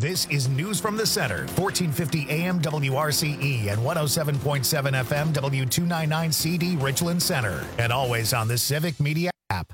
This is News from the Center, 1450 AM WRCE and 107.7 FM W299 CD Richland Center, and always on the Civic Media app.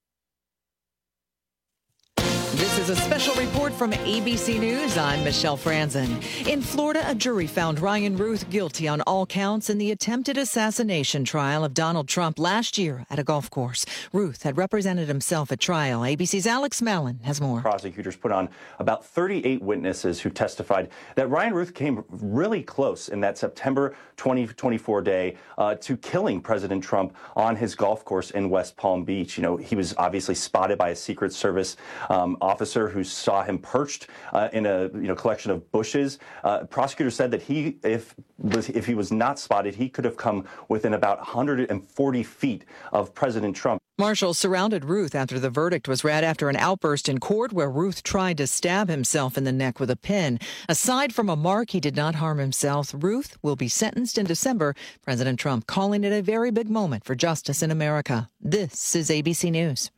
This is a special report from ABC News. I'm Michelle Franzen. In Florida, a jury found Ryan Ruth guilty on all counts in the attempted assassination trial of Donald Trump last year at a golf course. Ruth had represented himself at trial. ABC's Alex Mallon has more. Prosecutors put on about 38 witnesses who testified that Ryan Ruth came really close in that September 2024 day to killing President Trump on his golf course in West Palm Beach. You know, he was obviously spotted by a Secret Service officer who saw him perched in a collection of bushes. Prosecutors said that if he was not spotted, he could have come within about 140 feet of President Trump. Marshals surrounded Ruth after the verdict was read after an outburst in court where Ruth tried to stab himself in the neck with a pin. Aside from a mark, he did not harm himself. Ruth will be sentenced in December. President Trump calling it a very big moment for justice in America. This is ABC News.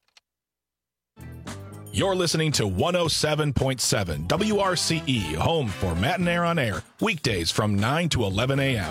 You're listening to 107.7 WRCE, home for Matt and Air on Air, weekdays from 9 to 11 a.m.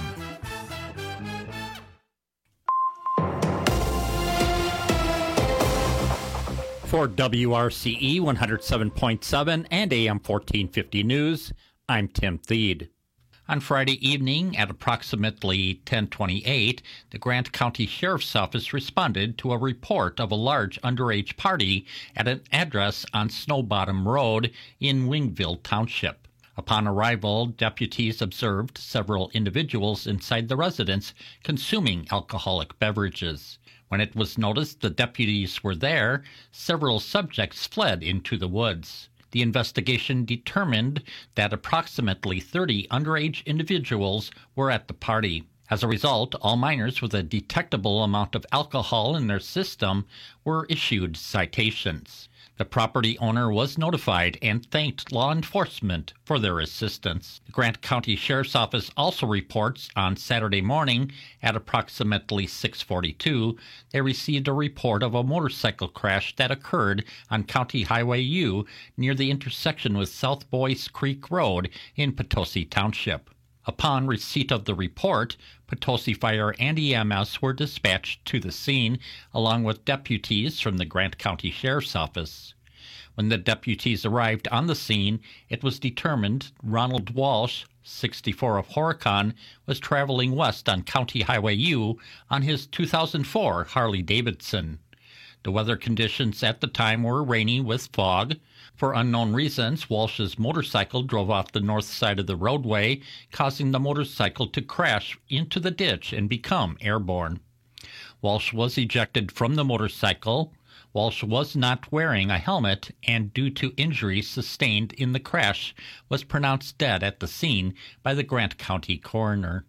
For WRCE 107.7 and AM 1450 News, I'm Tim Thede. On Friday evening at approximately 10:28, the Grant County Sheriff's Office responded to a report of a large underage party at an address on Snowbottom Road in Wingville Township. Upon arrival, deputies observed several individuals inside the residence consuming alcoholic beverages. When it was noticed the deputies were there, several subjects fled into the woods. The investigation determined that approximately 30 underage individuals were at the party. As a result, all minors with a detectable amount of alcohol in their system were issued citations. The property owner was notified and thanked law enforcement for their assistance. The Grant County Sheriff's Office also reports on Saturday morning at approximately 6:42, they received a report of a motorcycle crash that occurred on County Highway U near the intersection with South Boyce Creek Road in Potosi Township. Upon receipt of the report, Potosi Fire and EMS were dispatched to the scene, along with deputies from the Grant County Sheriff's Office. When the deputies arrived on the scene, it was determined Ronald Walsh, 64 of Horicon, was traveling west on County Highway U on his 2004 Harley-Davidson. The weather conditions at the time were rainy with fog. For unknown reasons, Walsh's motorcycle drove off the north side of the roadway, causing the motorcycle to crash into the ditch and become airborne. Walsh was ejected from the motorcycle. Walsh was not wearing a helmet and, due to injuries sustained in the crash, was pronounced dead at the scene by the Grant County coroner.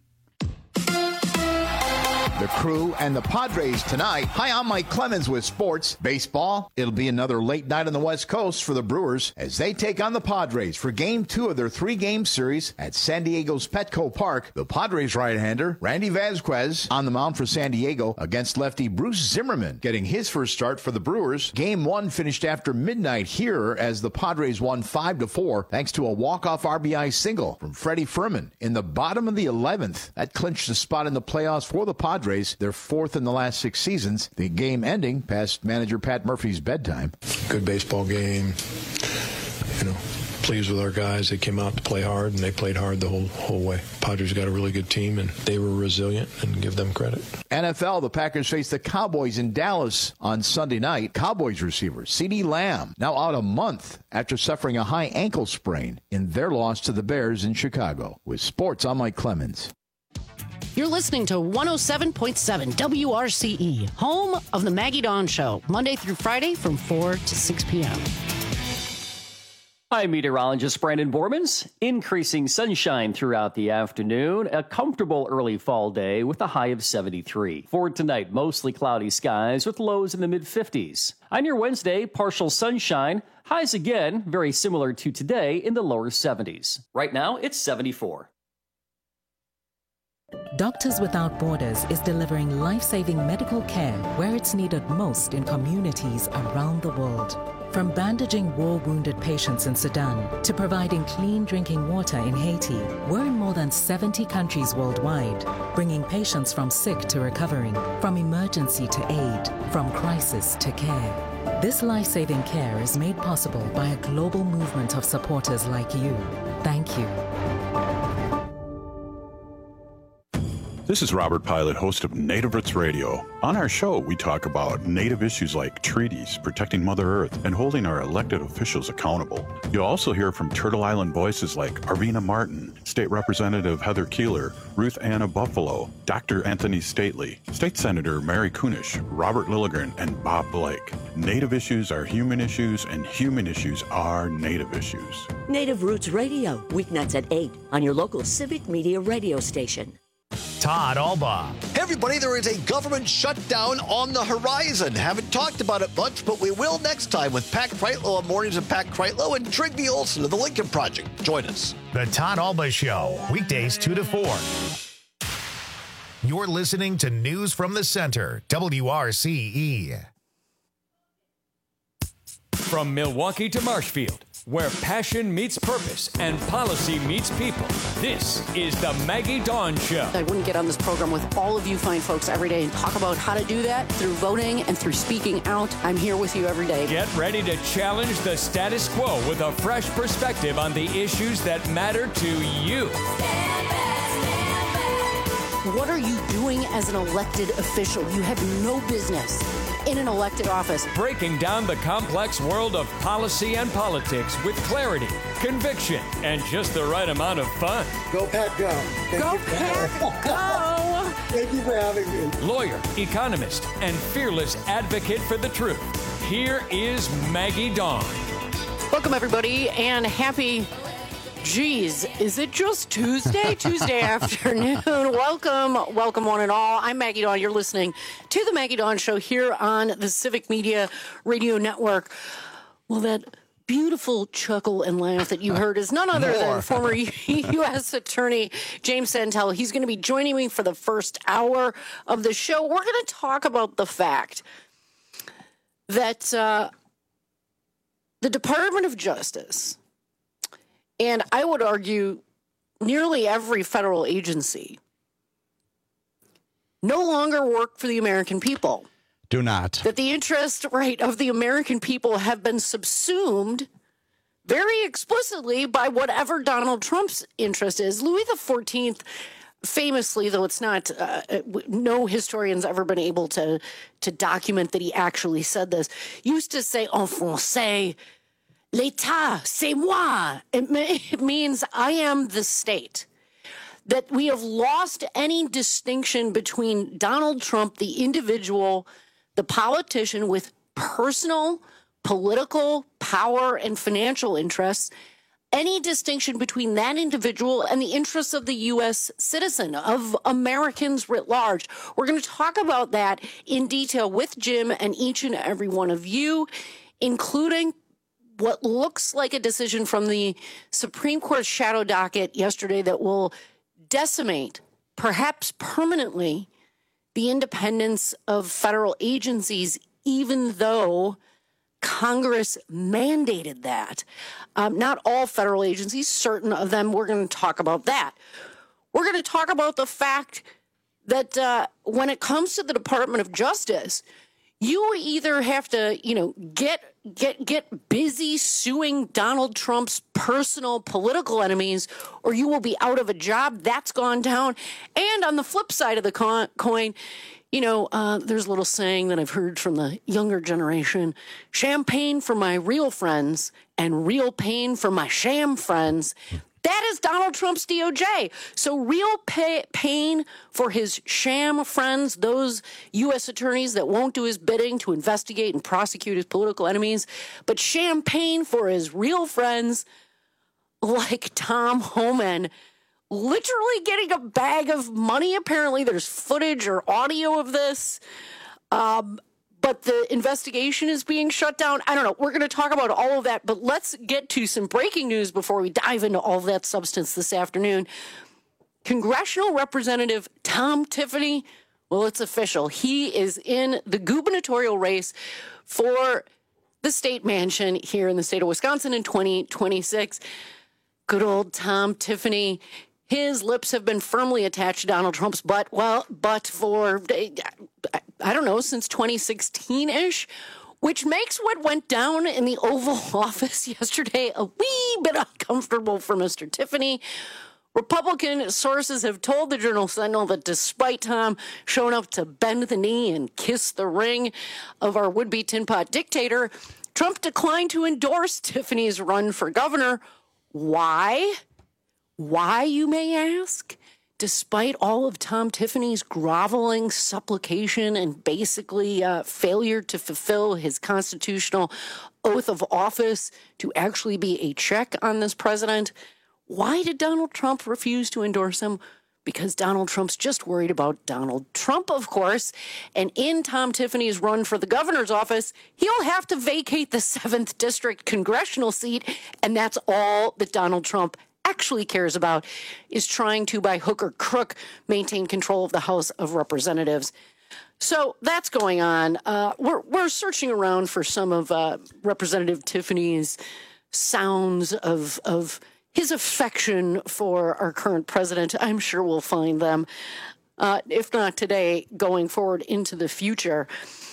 The Crew and the Padres tonight. Hi, I'm Mike Clemens with sports. Baseball, it'll be another late night on the West Coast for the Brewers as they take on the Padres for Game 2 of their 3-game series at San Diego's Petco Park. The Padres right-hander, Randy Vasquez, on the mound for San Diego against lefty Bruce Zimmerman, getting his first start for the Brewers. Game 1 finished after midnight here as the Padres won 5-4 thanks to a walk-off RBI single from Freddie Furman in the bottom of the 11th. That clinched the spot in the playoffs for the Padres. They're 4th in the last 6 seasons. The game ending past manager Pat Murphy's bedtime. Good baseball game. Pleased with our guys. They came out to play hard, and they played hard the whole way. Padres got a really good team, and they were resilient, and give them credit. NFL, the Packers face the Cowboys in Dallas on Sunday night. Cowboys receiver CeeDee Lamb now out a month after suffering a high ankle sprain in their loss to the Bears in Chicago. With sports, I'm Mike Clemens. You're listening to 107.7 WRCE, home of the Maggie Dawn Show, Monday through Friday from 4 to 6 p.m. I'm meteorologist Brandon Bormans. Increasing sunshine throughout the afternoon. A comfortable early fall day with a high of 73. For tonight, mostly cloudy skies with lows in the mid-50s. On your Wednesday, partial sunshine. Highs again, very similar to today, in the lower 70s. Right now, it's 74. Doctors Without Borders is delivering life-saving medical care where it's needed most in communities around the world. From bandaging war-wounded patients in Sudan to providing clean drinking water in Haiti, we're in more than 70 countries worldwide, bringing patients from sick to recovering, from emergency to aid, from crisis to care. This life-saving care is made possible by a global movement of supporters like you. Thank you. This is Robert Pilot, host of Native Roots Radio. On our show, we talk about Native issues like treaties, protecting Mother Earth, and holding our elected officials accountable. You'll also hear from Turtle Island voices like Arvina Martin, State Representative Heather Keeler, Ruth Anna Buffalo, Dr. Anthony Stately, State Senator Mary Kunish, Robert Lilligren, and Bob Blake. Native issues are human issues, and human issues are Native issues. Native Roots Radio, weeknights at 8 on your local Civic Media radio station. Todd Alba. Hey everybody, there is a government shutdown on the horizon. Haven't talked about it much, but we will next time with Pat Kreitlow on Mornings of Pat Kreitlow and Trygve Olsen of the Lincoln Project. Join us. The Todd Alba Show, weekdays 2 to 4. You're listening to News from the Center, WRCE. From Milwaukee to Marshfield, where passion meets purpose and policy meets people, this is the Maggie Dawn Show. I wouldn't get on this program with all of you fine folks every day and talk about how to do that through voting and through speaking out. I'm here with you every day. Get ready to challenge the status quo with a fresh perspective on the issues that matter to you. What are you doing as an elected official? You have no business in an elected office. Breaking down the complex world of policy and politics with clarity, conviction, and just the right amount of fun. Go Pat, go. Go Pat, go. Thank you for having me. Lawyer, economist, and fearless advocate for the truth. Here is Maggie Dawn. Welcome, everybody, and happy... Geez, is it just Tuesday? Tuesday afternoon. Welcome one and all. I'm Maggie Dawn. You're listening to the Maggie Dawn Show here on the Civic Media Radio Network. Well, that beautiful chuckle and laugh that you heard is none other than former U.S. Attorney James Santel. He's going to be joining me for the first hour of the show. We're going to talk about the fact that the Department of Justice, and I would argue nearly every federal agency, no longer work for the American people. Do not. That the interest rate of the American people have been subsumed very explicitly by whatever Donald Trump's interest is. Louis XIV famously, though it's not, no historian's ever been able to document that he actually said this, used to say en français, L'État, c'est moi. It means I am the state. That we have lost any distinction between Donald Trump, the individual, the politician with personal, political power and financial interests, any distinction between that individual and the interests of the U.S. citizen, of Americans writ large. We're going to talk about that in detail with Jim and each and every one of you, including what looks like a decision from the Supreme Court shadow docket yesterday that will decimate, perhaps permanently, the independence of federal agencies, even though Congress mandated that. Not all federal agencies, certain of them. We're going to talk about that. We're going to talk about the fact that when it comes to the Department of Justice, you either have to, get busy suing Donald Trump's personal political enemies, or you will be out of a job. That's gone down. And on the flip side of the coin, there's a little saying that I've heard from the younger generation: champagne for my real friends and real pain for my sham friends. That is Donald Trump's DOJ. So real pain for his sham friends, those U.S. attorneys that won't do his bidding to investigate and prosecute his political enemies, but champagne for his real friends like Tom Homan, literally getting a bag of money. Apparently there's footage or audio of this. But the investigation is being shut down. I don't know. We're going to talk about all of that, but let's get to some breaking news before we dive into all of that substance this afternoon. Congressional Representative Tom Tiffany, well, it's official. He is in the gubernatorial race for the state mansion here in the state of Wisconsin in 2026. Good old Tom Tiffany. His lips have been firmly attached to Donald Trump's butt, but for, I don't know, since 2016-ish, which makes what went down in the Oval Office yesterday a wee bit uncomfortable for Mr. Tiffany. Republican sources have told the Journal-Sentinel that despite Tom showing up to bend the knee and kiss the ring of our would-be tin pot dictator, Trump declined to endorse Tiffany's run for governor. Why? Why, you may ask? Despite all of Tom Tiffany's groveling supplication and basically failure to fulfill his constitutional oath of office to actually be a check on this president, why did Donald Trump refuse to endorse him? Because Donald Trump's just worried about Donald Trump, of course. And in Tom Tiffany's run for the governor's office, he'll have to vacate the 7th District congressional seat. And that's all that Donald Trump actually cares about, is trying to, by hook or crook, maintain control of the House of Representatives. So that's going on. We're searching around for some of Representative Tiffany's sounds of his affection for our current president. I'm sure we'll find them, if not today, going forward into the future.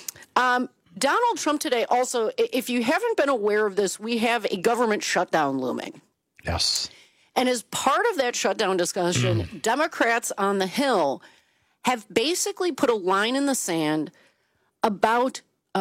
Donald Trump today also, if you haven't been aware of this, we have a government shutdown looming. Yes. And as part of that shutdown discussion, Democrats on the Hill have basically put a line in the sand about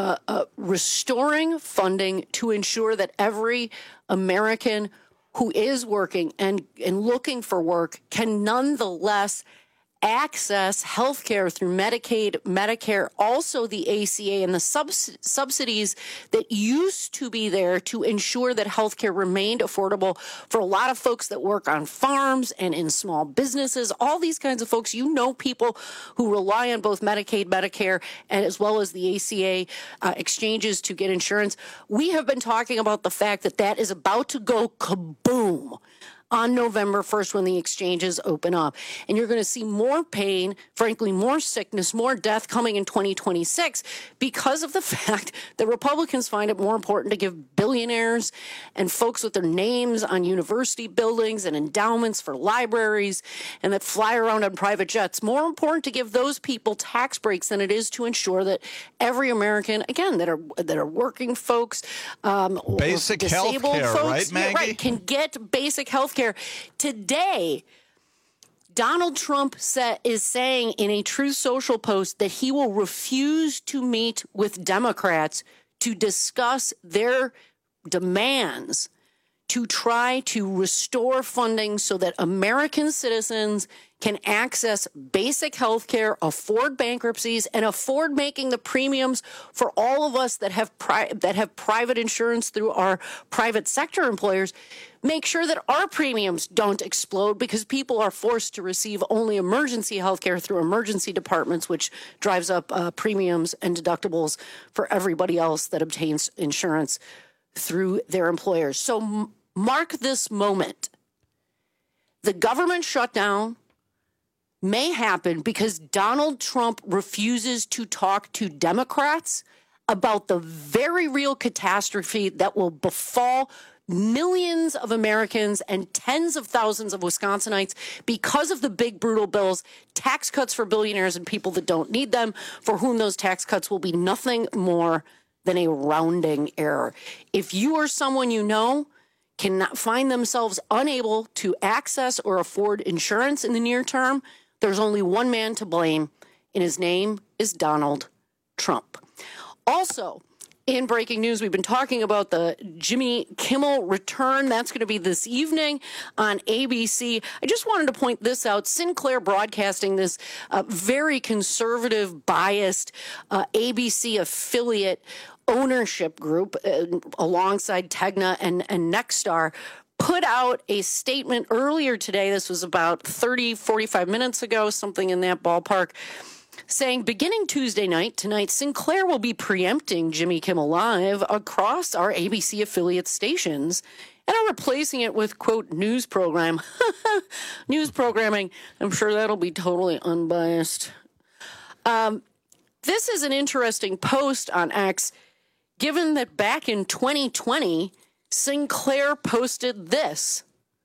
restoring funding to ensure that every American who is working and looking for work can nonetheless access health care through Medicaid, Medicare, also the ACA and the subsidies that used to be there to ensure that health care remained affordable for a lot of folks that work on farms and in small businesses, all these kinds of folks. You know, people who rely on both Medicaid, Medicare, and as well as the ACA exchanges to get insurance. We have been talking about the fact that that is about to go kaboom on November 1st when the exchanges open up. And you're going to see more pain, frankly, more sickness, more death coming in 2026 because of the fact that Republicans find it more important to give billionaires and folks with their names on university buildings and endowments for libraries and that fly around on private jets, more important to give those people tax breaks than it is to ensure that every American, again, that are working folks, basic health care, right, Maggie? Can get basic health care. Today, Donald Trump is saying in a Truth Social post that he will refuse to meet with Democrats to discuss their demands to try to restore funding so that American citizens can access basic health care, afford bankruptcies, and afford making the premiums for all of us that have private insurance through our private sector employers. Make sure that our premiums don't explode because people are forced to receive only emergency health care through emergency departments, which drives up premiums and deductibles for everybody else that obtains insurance through their employers. So mark this moment. The government shutdown may happen because Donald Trump refuses to talk to Democrats about the very real catastrophe that will befall millions of Americans and tens of thousands of Wisconsinites because of the big, brutal bills, tax cuts for billionaires and people that don't need them, for whom those tax cuts will be nothing more than a rounding error. If you or someone you know cannot find themselves unable to access or afford insurance in the near term, there's only one man to blame, and his name is Donald Trump. Also, in breaking news, we've been talking about the Jimmy Kimmel return. That's going to be this evening on ABC. I just wanted to point this out. Sinclair Broadcasting, this very conservative, biased ABC affiliate ownership group alongside Tegna and Nexstar, put out a statement earlier today. This was about 45 minutes ago, something in that ballpark, saying beginning Tuesday night, tonight, Sinclair will be preempting Jimmy Kimmel Live across our ABC affiliate stations and are replacing it with, quote, news programming. I'm sure that'll be totally unbiased. This is an interesting post on X. given that back in 2020, Sinclair posted this.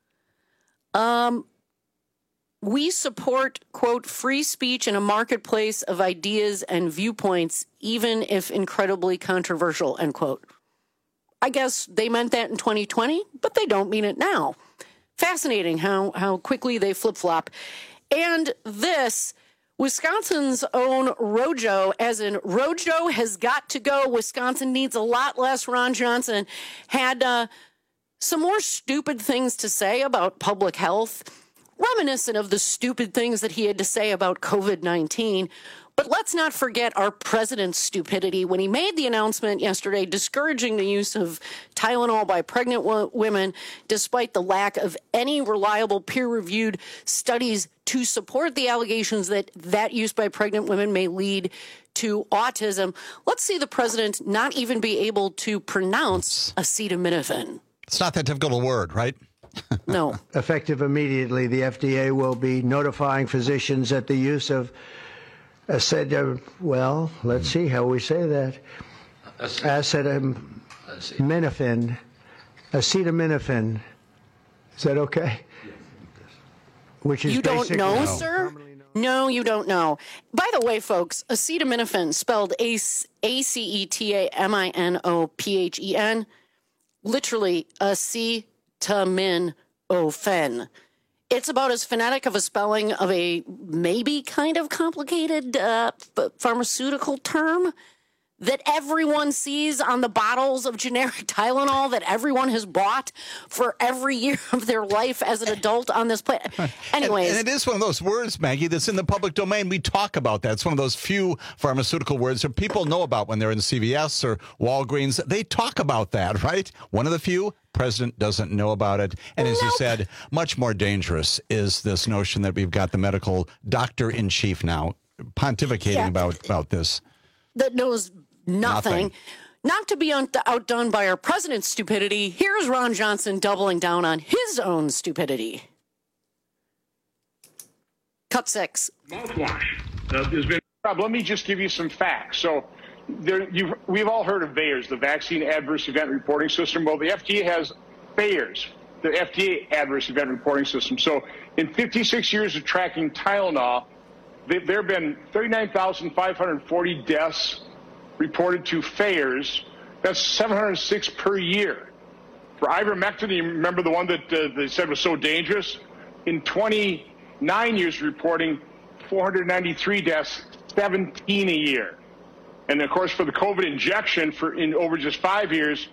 We support, quote, free speech in a marketplace of ideas and viewpoints, even if incredibly controversial, end quote. I guess they meant that in 2020, but they don't mean it now. Fascinating how quickly they flip-flop. And this, Wisconsin's own Rojo, as in Rojo has got to go. Wisconsin needs a lot less Ron Johnson, had some more stupid things to say about public health, reminiscent of the stupid things that he had to say about COVID-19. But let's not forget our president's stupidity when he made the announcement yesterday discouraging the use of Tylenol by pregnant women, despite the lack of any reliable peer-reviewed studies to support the allegations that that use by pregnant women may lead to autism. Let's see the president not even be able to pronounce acetaminophen. It's not that difficult a word, right? No. Effective immediately, the FDA will be notifying physicians that the use of let's see how we say that. Acetaminophen. Is that okay? Which is you don't know, sir? No, you don't know. By the way, folks, acetaminophen, spelled acetaminophen, literally acetaminophen. It's about as phonetic of a spelling of a maybe kind of complicated pharmaceutical term that everyone sees on the bottles of generic Tylenol that everyone has bought for every year of their life as an adult on this planet. Anyways. And it is one of those words, Maggie, that's in the public domain. We talk about that. It's one of those few pharmaceutical words that people know about when they're in CVS or Walgreens. They talk about that, right? One of the few. President doesn't know about it. And as you said, much more dangerous is this notion that we've got the medical doctor-in-chief now pontificating about this. That knows nothing. Not to be outdone by our president's stupidity, here's Ron Johnson doubling down on his own stupidity. Cut 6. Mouthwash. There's been. Let me just give you some facts. So we've all heard of VAERS, the Vaccine Adverse Event Reporting System. Well, the FDA has VAERS, the FDA Adverse Event Reporting System. So in 56 years of tracking Tylenol, there have been 39,540 deaths reported to VAERS. That's 706 per year. For ivermectin, you remember the one that they said was so dangerous? In 29 years reporting, 493 deaths, 17 a year. And, of course, for the COVID injection, in over just 5 years,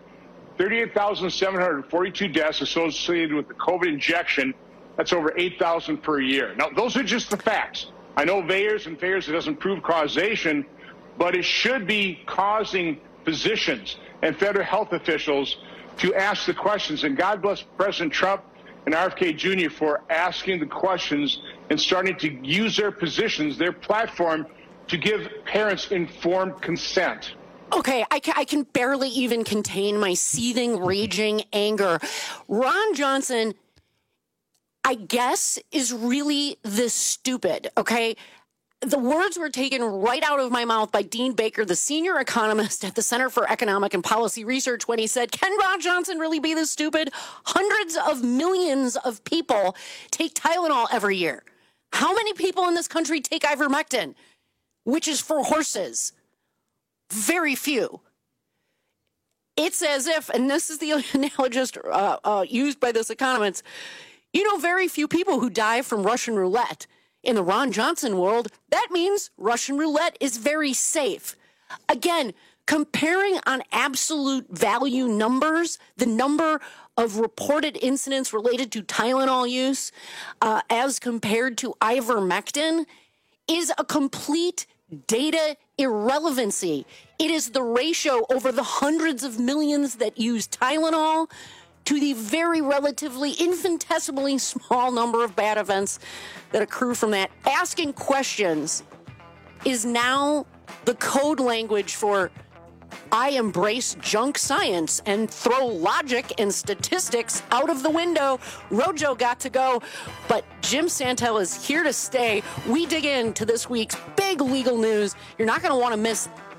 38,742 deaths associated with the COVID injection. That's over 8,000 per year. Now, those are just the facts. I know VAERS, it doesn't prove causation, but it should be causing physicians and federal health officials to ask the questions. And God bless President Trump and RFK Jr. for asking the questions and starting to use their positions, their platform, to give parents informed consent. Okay, I can barely even contain my seething, raging anger. Ron Johnson, I guess, is really this stupid, okay? The words were taken right out of my mouth by Dean Baker, the senior economist at the Center for Economic and Policy Research, when he said, can Ron Johnson really be this stupid? Hundreds of millions of people take Tylenol every year. How many people in this country take ivermectin, which is for horses? Very few. It's as if, and this is the analogist used by this economist, very few people who die from Russian roulette. In the Ron Johnson world, that means Russian roulette is very safe. Again, comparing on absolute value numbers, the number of reported incidents related to Tylenol use as compared to ivermectin is a complete data irrelevancy. It is the ratio over the hundreds of millions that use Tylenol to the very relatively infinitesimally small number of bad events that accrue from that. Asking questions is now the code language for I embrace junk science and throw logic and statistics out of the window. Rojo got to go, but Jim Santel is here to stay. We dig into this week's big legal news. You're not going to want to miss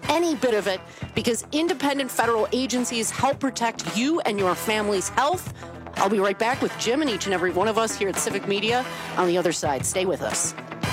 any bit of it, because independent federal agencies help protect you and your family's health. I'll be right back with Jim and each and every one of us here at Civic Media on the other side. Stay with us.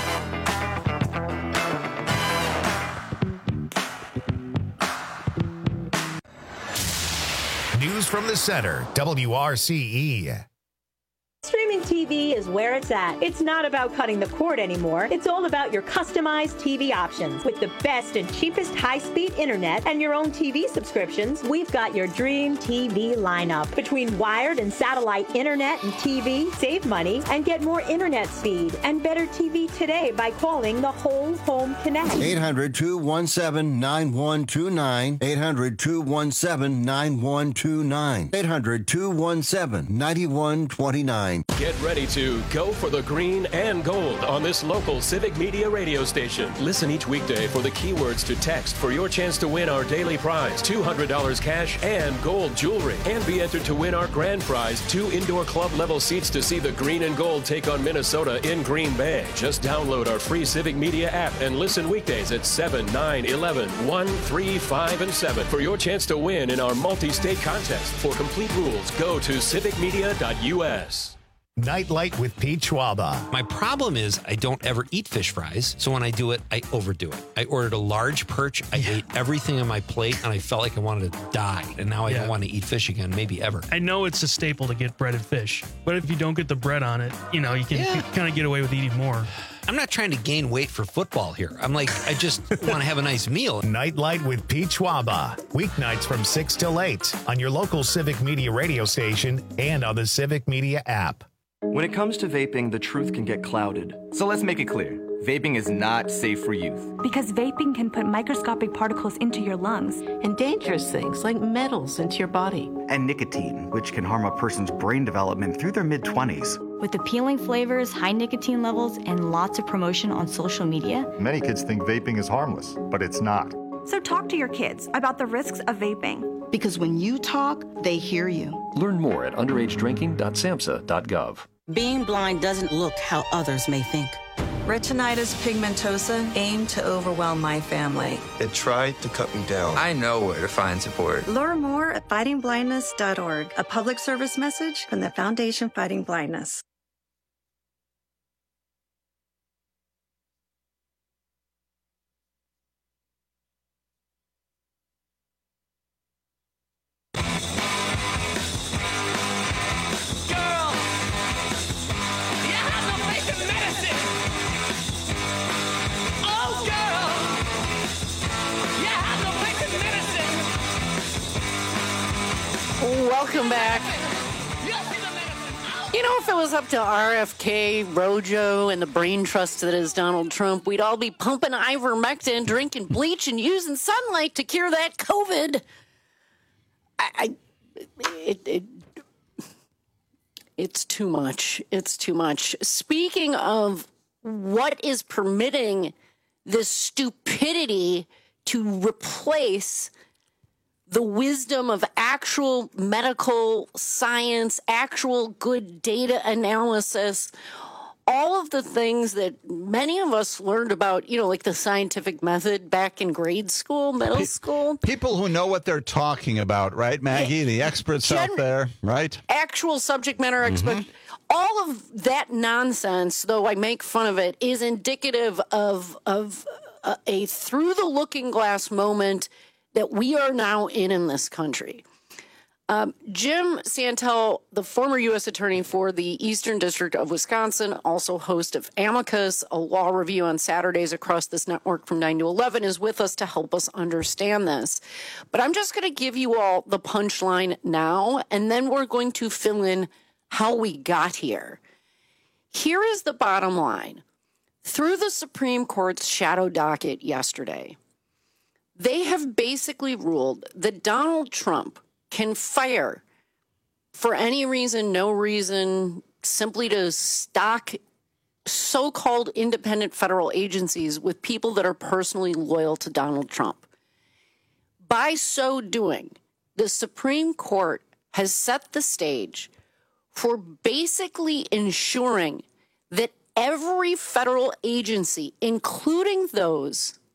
News from the center, WRCE. Streaming TV is where it's at. It's not about cutting the cord anymore. It's all about your customized TV options. With the best and cheapest high-speed internet and your own TV subscriptions, we've got your dream TV lineup. Between wired and satellite internet and TV, save money and get more internet speed and better TV today by calling the Whole Home Connect. 800-217-9129. 800-217-9129. 800-217-9129. Get ready to go for the green and gold on this local Civic Media radio station. Listen each weekday for the keywords to text for your chance to win our daily prize, $200 cash and gold jewelry. And be entered to win our grand prize, 2 indoor club level seats to see the green and gold take on Minnesota in Green Bay. Just download our free Civic Media app and listen weekdays at 7, 9, 11, 1, 3, 5, and 7 for your chance to win in our multi-state contest. For complete rules, go to civicmedia.us. Nightlight with Pete Schwaba. My problem is I don't ever eat fish fries, so when I do it, I overdo it. I ordered a large perch, I ate everything on my plate, and I felt like I wanted to die. And now I don't want to eat fish again, maybe ever. I know it's a staple to get breaded fish, but if you don't get the bread on it, you can kind of get away with eating more. I'm not trying to gain weight for football here. I'm like, I just want to have a nice meal. Nightlight with Pete Schwaba. Weeknights from 6 till 8 on your local Civic Media radio station and on the Civic Media app. When it comes to vaping, the truth can get clouded. So let's make it clear. Vaping is not safe for youth. Because vaping can put microscopic particles into your lungs. And dangerous things like metals into your body. And nicotine, which can harm a person's brain development through their mid-20s. With appealing flavors, high nicotine levels, and lots of promotion on social media. Many kids think vaping is harmless, but it's not. So talk to your kids about the risks of vaping. Because when you talk, they hear you. Learn more at underagedrinking.samhsa.gov. Being blind doesn't look how others may think. Retinitis pigmentosa aimed to overwhelm my family. It tried to cut me down. I know where to find support. Learn more at fightingblindness.org, a public service message from the Foundation Fighting Blindness. Welcome back. If it was up to RFK, Rojo, and the brain trust that is Donald Trump, we'd all be pumping ivermectin, drinking bleach, and using sunlight to cure that COVID. It's too much. It's too much. Speaking of what is permitting this stupidity to replace the wisdom of actual medical science, actual good data analysis, all of the things that many of us learned about, like the scientific method back in grade school, middle school. People who know what they're talking about, right, Maggie? The experts out there, right? Actual subject matter experts. All of that nonsense, though I make fun of it, is indicative of a through-the-looking-glass moment that we are now in this country. Jim Santel, the former U.S. Attorney for the Eastern District of Wisconsin, also host of Amicus, a law review on Saturdays across this network from 9 to 11, is with us to help us understand this. But I'm just going to give you all the punchline now, and then we're going to fill in how we got here. Here is the bottom line. Through the Supreme Court's shadow docket yesterday, they have basically ruled that Donald Trump can fire for any reason, no reason, simply to stock so-called independent federal agencies with people that are personally loyal to Donald Trump. By so doing, the Supreme Court has set the stage for basically ensuring that every federal agency, including those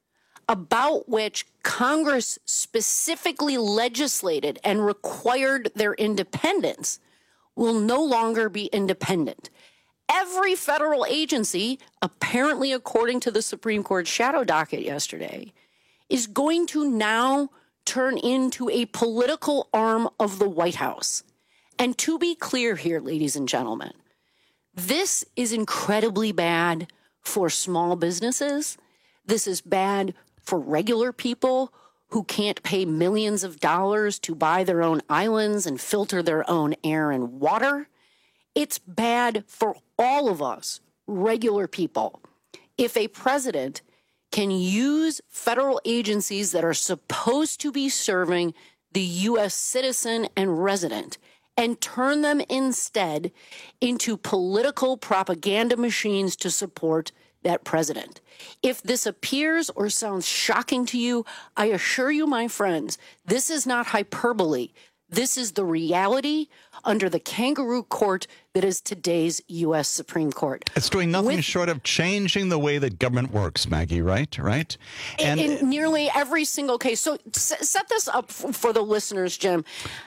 about which Congress specifically legislated and required their independence will no longer be independent. Every federal agency, apparently according to the Supreme Court shadow docket yesterday, is going to now turn into a political arm of the White House. And to be clear here, ladies and gentlemen, this is incredibly bad for small businesses. This is bad for regular people who can't pay millions of dollars to buy their own islands and filter their own air and water. It's bad for all of us, regular people. If a president can use federal agencies that are supposed to be serving the U.S. citizen and resident and turn them instead into political propaganda machines to support that president. If this appears or sounds shocking to you, I assure you, my friends, this is not hyperbole. This is the reality under the kangaroo court that is today's U.S. Supreme Court. It's doing nothing short of changing the way that government works, Maggie, right? And in nearly every single case. So set this up for the listeners, Jim.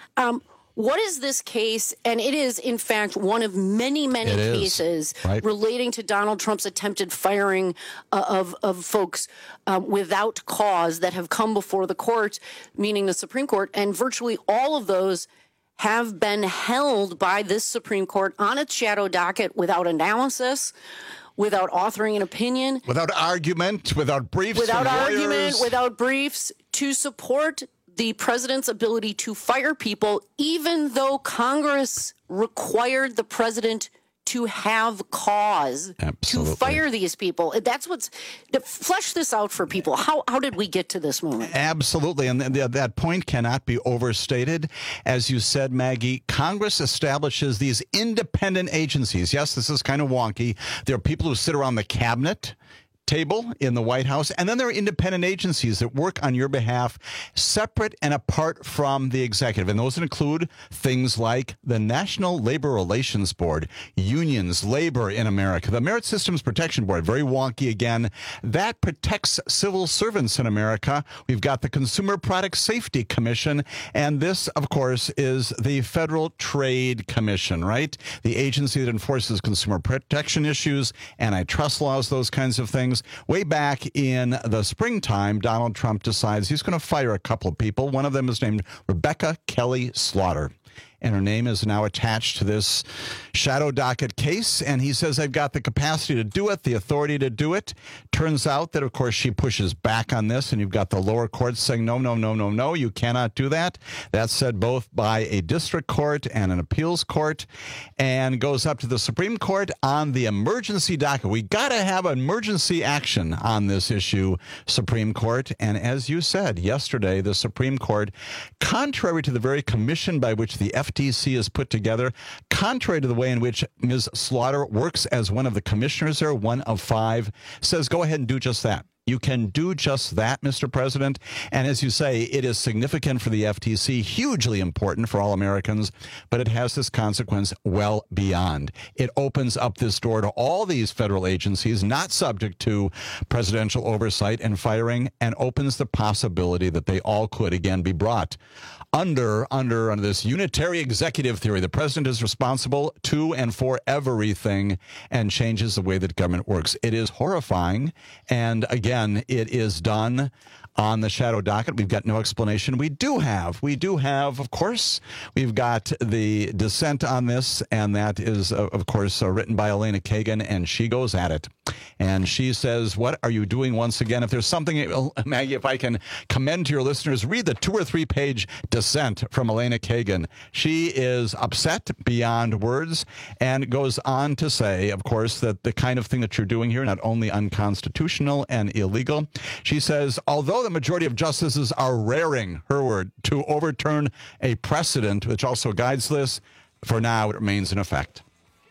What is this case? And it is, in fact, one of many, many cases relating to Donald Trump's attempted firing of folks without cause that have come before the court, meaning the Supreme Court. And virtually all of those have been held by this Supreme Court on its shadow docket without analysis, without authoring an opinion. Without argument, without briefs. Without argument, without briefs, to support the president's ability to fire people, even though Congress required the president to have cause to fire these people. That's what's flesh this out for people. How did we get to this moment? Absolutely. And that point cannot be overstated. As you said, Maggie, Congress establishes these independent agencies. Yes, this is kind of wonky. There are people who sit around the cabinet table in the White House, and then there are independent agencies that work on your behalf, separate and apart from the executive. And those include things like the National Labor Relations Board, unions, labor in America, the Merit Systems Protection Board, very wonky again, that protects civil servants in America. We've got the Consumer Product Safety Commission, and this, of course, is the Federal Trade Commission, right? The agency that enforces consumer protection issues, antitrust laws, those kinds of things. Way back in the springtime, Donald Trump decides he's going to fire a couple of people. One of them is named Rebecca Kelly Slaughter. And her name is now attached to this shadow docket case. And he says, I've got the capacity to do it, the authority to do it. Turns out that, of course, she pushes back on this. And you've got the lower courts saying, no, you cannot do that. That's said both by a district court and an appeals court, and goes up to the Supreme Court on the emergency docket. We got to have emergency action on this issue, Supreme Court. And as you said yesterday, the Supreme Court, contrary to the very commission by which the FTC is put together, contrary to the way in which Ms. Slaughter works as one of the commissioners there, one of 5, says go ahead and do just that. You can do just that, Mr. President. And as you say, it is significant for the FTC, hugely important for all Americans, but it has this consequence well beyond. It opens up this door to all these federal agencies not subject to presidential oversight and firing, and opens the possibility that they all could again be brought under this unitary executive theory. The president is responsible to and for everything, and changes the way that government works. It is horrifying. And again, it is done on the shadow docket. We've got no explanation. We do have, of course, we've got the dissent on this, and that is, of course, written by Elena Kagan, and she goes at it. And she says, what are you doing once again? If there's something, Maggie, if I can commend to your listeners, read the 2 or 3 page dissent from Elena Kagan. She is upset beyond words, and goes on to say, of course, that the kind of thing that you're doing here, not only unconstitutional and illegal. She says, although the majority of justices are raring, her word, to overturn a precedent which also guides this, for now it remains in effect.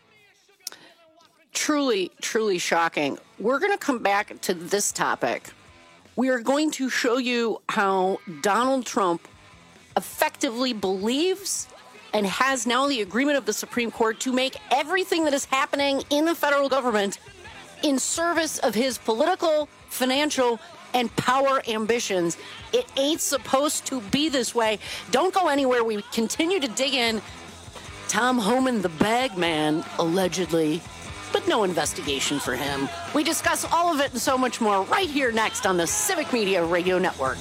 Truly, truly shocking. We're going to come back to this topic. We are going to show you how Donald Trump effectively believes and has now the agreement of the Supreme Court to make everything that is happening in the federal government in service of his political, financial, and power ambitions. It ain't supposed to be this way. Don't go anywhere. We continue to dig in. Tom Homan, the bag man, allegedly, but no investigation for him. We discuss all of it and so much more right here next on the Civic Media Radio Network.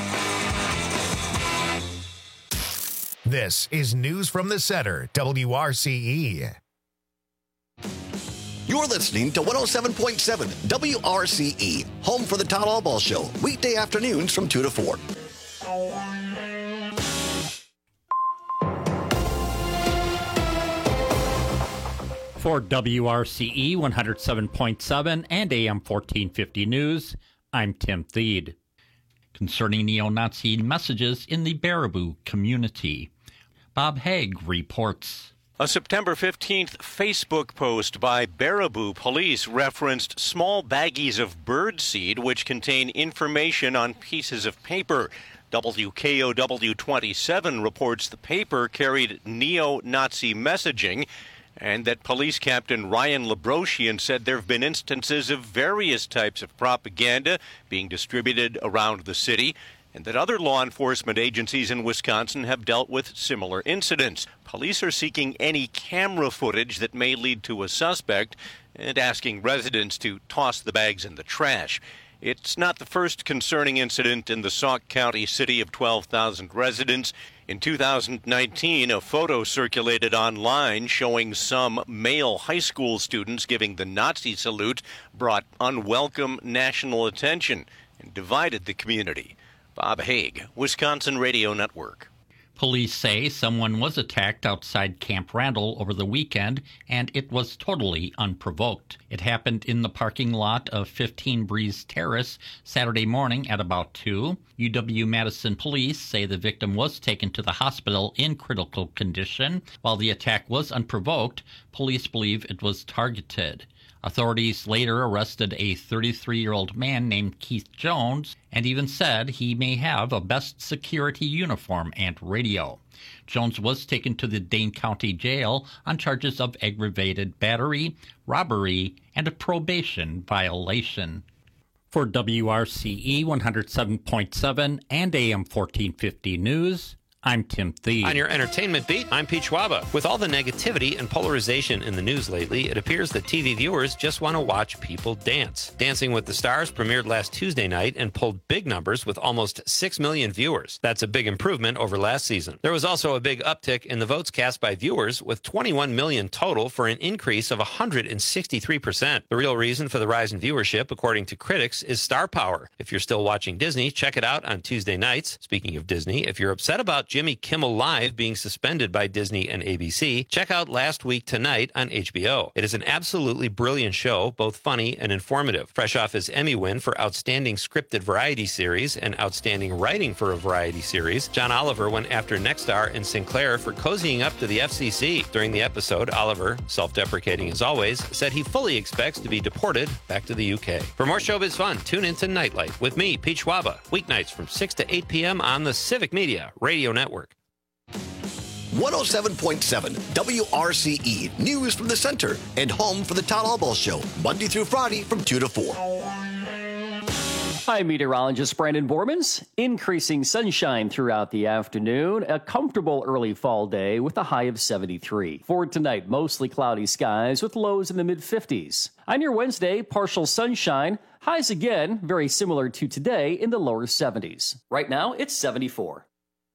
This is News from the Center, WRCE. You're listening to 107.7 WRCE, home for the Todd Albaugh Show, weekday afternoons from 2 to 4. For WRCE 107.7 and AM 1450 News, I'm Tim Thede. Concerning neo-Nazi messages in the Baraboo community, Bob Haig reports. A September 15th Facebook post by Baraboo police referenced small baggies of birdseed which contain information on pieces of paper. WKOW27 reports the paper carried neo-Nazi messaging, and that police captain Ryan Labroshian said there have been instances of various types of propaganda being distributed around the city, and that other law enforcement agencies in Wisconsin have dealt with similar incidents. Police are seeking any camera footage that may lead to a suspect and asking residents to toss the bags in the trash. It's not the first concerning incident in the Sauk County city of 12,000 residents. In 2019, a photo circulated online showing some male high school students giving the Nazi salute brought unwelcome national attention and divided the community. Bob Haig, Wisconsin Radio Network. Police say someone was attacked outside Camp Randall over the weekend, and it was totally unprovoked. It happened in the parking lot of 15 Breeze Terrace Saturday morning at about 2. UW-Madison police say the victim was taken to the hospital in critical condition. While the attack was unprovoked, police believe it was targeted. Authorities later arrested a 33-year-old man named Keith Jones and even said he may have a best security uniform and radio. Jones was taken to the Dane County Jail on charges of aggravated battery, robbery, and a probation violation. For WRCE 107.7 and AM 1450 News, I'm Tim Thede. On your entertainment beat, I'm Pete Schwaba. With all the negativity and polarization in the news lately, it appears that TV viewers just want to watch people dance. Dancing with the Stars premiered last Tuesday night and pulled big numbers with almost 6 million viewers. That's a big improvement over last season. There was also a big uptick in the votes cast by viewers, with 21 million total for an increase of 163%. The real reason for the rise in viewership, according to critics, is star power. If you're still watching Disney, check it out on Tuesday nights. Speaking of Disney, if you're upset about Jimmy Kimmel Live being suspended by Disney and ABC, check out Last Week Tonight on HBO. It is an absolutely brilliant show, both funny and informative. Fresh off his Emmy win for Outstanding Scripted Variety Series and Outstanding Writing for a Variety Series, John Oliver went after Nexstar and Sinclair for cozying up to the FCC. During the episode, Oliver, self-deprecating as always, said he fully expects to be deported back to the UK. For more showbiz fun, tune into Nightlight with me, Pete Schwaba, weeknights from 6 to 8 p.m. on the Civic Media Radio Network. 107.7 WRCE, news from the center and home for the Todd Albaugh Show, Monday through Friday from 2 to 4. Hi, meteorologist Brandon Bormans. Increasing sunshine throughout the afternoon. A comfortable early fall day with a high of 73. For tonight, mostly cloudy skies with lows in the mid-50s. On your Wednesday, partial sunshine. Highs again, very similar to today, in the lower 70s. Right now, it's 74.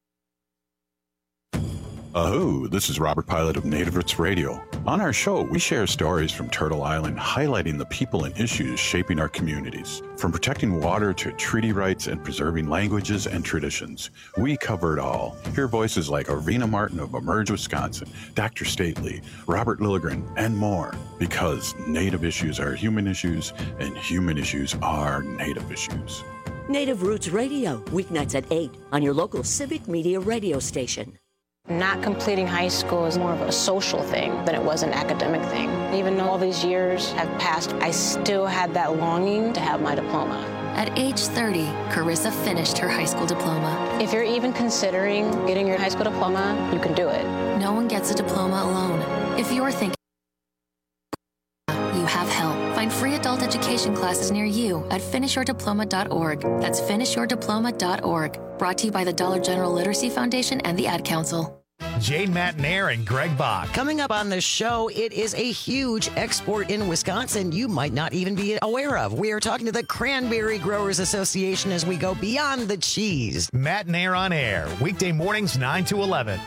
This is Robert Pilot of Native Roots Radio. On our show, we share stories from Turtle Island highlighting the people and issues shaping our communities. From protecting water to treaty rights and preserving languages and traditions, we cover it all. Hear voices like Arvina Martin of Emerge Wisconsin, Dr. Stately, Robert Lilligren, and more. Because Native issues are human issues, and human issues are Native issues. Native Roots Radio, weeknights at 8 on your local Civic Media radio station. Not completing high school is more of a social thing than it was an academic thing. Even though all these years have passed, I still had that longing to have my diploma. At age 30, Carissa finished her high school diploma. If you're even considering getting your high school diploma, you can do it. No one gets a diploma alone. If you're thinking you have help. Find free adult education classes near you at finishyourdiploma.org. That's finishyourdiploma.org. Brought to you by the Dollar General Literacy Foundation and the Ad Council. Jane Matnair and Greg Bach. Coming up on the show, it is a huge export in Wisconsin you might not even be aware of. We are talking to the Cranberry Growers Association as we go beyond the cheese. Matnair on air, weekday mornings 9 to 11.